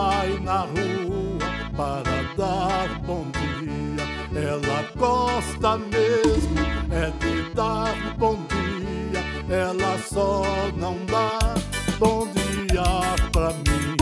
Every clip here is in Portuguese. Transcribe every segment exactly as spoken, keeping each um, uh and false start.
sai na rua para dar bom dia. Ela gosta mesmo é de dar bom dia. Ela só não dá bom dia pra mim.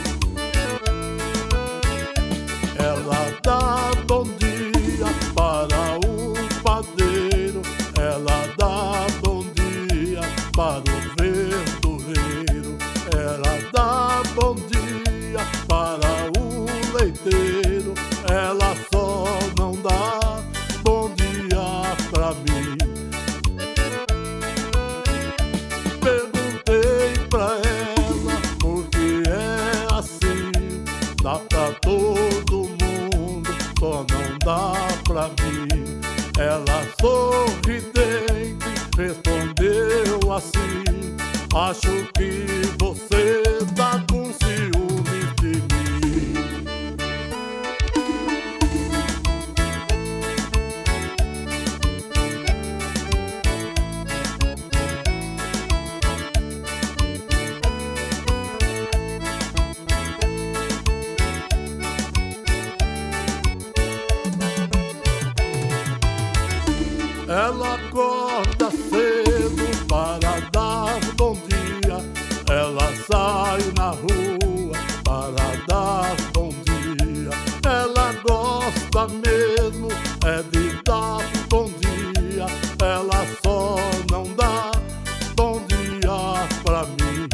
Ela dá bom dia para o padeiro. Ela dá bom dia para o verdureiro. Ela dá bom dia para o leiteiro. Ela só não dá bom dia pra mim. Perguntei pra ela por que é assim. Dá pra todo mundo, só não dá pra mim. Ela sorridente respondeu assim: acho que você tá com ciúme de mim. Ela acorda cedo para dar bom dia. Ela sai na rua para dar bom dia. Ela gosta mesmo é de dar bom dia. Ela só não dá bom dia pra mim.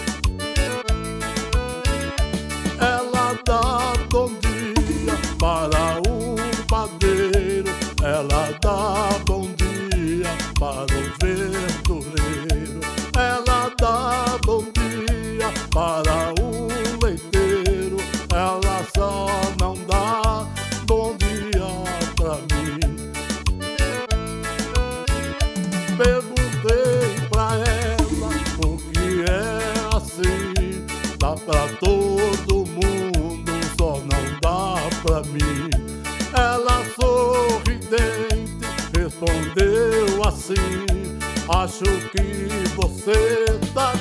Ela dá bom dia para o padeiro. Ela dá bom dia para o verdureiro. Ela dá bom dia para o leiteiro. Ela só não dá bom dia pra mim. Perguntei pra ela por que é assim. Dá pra todo mundo, só não dá pra mim. Ela sorridente respondeu assim: acho que você tá